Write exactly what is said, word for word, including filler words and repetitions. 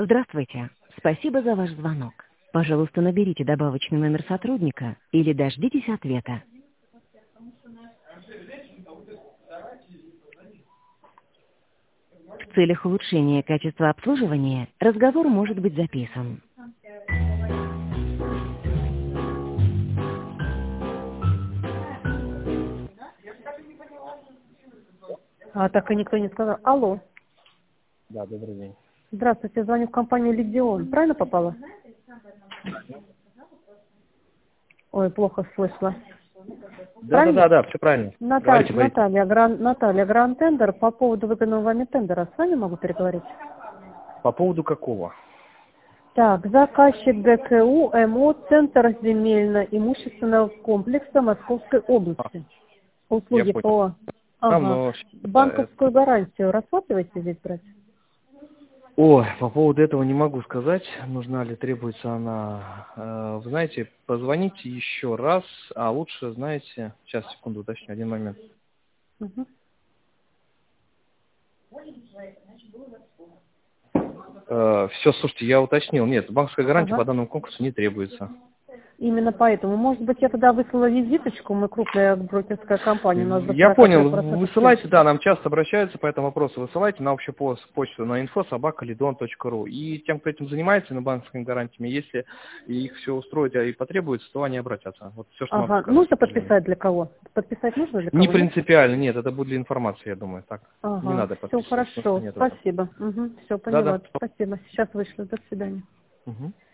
Здравствуйте. Спасибо за ваш звонок. Пожалуйста, наберите добавочный номер сотрудника или дождитесь ответа. В целях улучшения качества обслуживания разговор может быть записан. А так и никто не сказал. Алло. Да, добрый день. Здравствуйте, звоню в компанию Лидион. Правильно попала? Ой, плохо слышала. Да, да, да, да, все правильно. Наталья, Говорите, говорите. Наталья, Гран, Наталья Гранд Тендер, по поводу выданного вами тендера. С вами могу переговорить? По поводу какого? Так, заказчик ГКУ МО Центр земельно-имущественного комплекса Московской А, области. я Услуги понял. по... Там, Ага. но... э, Банковскую гарантию рассматриваете здесь брать? Ой, по поводу этого не могу сказать, нужна ли, требуется она. Э, Вы знаете, позвоните еще раз, а лучше, знаете, сейчас, секунду, уточню, один момент. Угу. Все, слушайте, я уточнил. Нет, банковская гарантия Ага. по данному конкурсу не требуется. Именно поэтому. Может быть, я тогда выслала визиточку, мы крупная брокерская компания, у нас до Я сорок три понял, процента высылайте, да, нам часто обращаются по этому вопросу, высылайте на общую пост- почту на инфо собака лидон точка ру. И тем, кто этим занимается, на банковскими гарантиями, если их все устроит и потребуется, то они обратятся. Вот все, что могу Ага. сказать, Нужно к сожалению. подписать для кого? Подписать нужно для Не кого, нет? принципиально, нет, это будет для информации, я думаю, так. Не Ага. надо Все подписывать, смысла хорошо. нет в этом. Спасибо. Угу. Все, Да-да. поняла. Спасибо. Сейчас вышлю. До свидания. Мгм.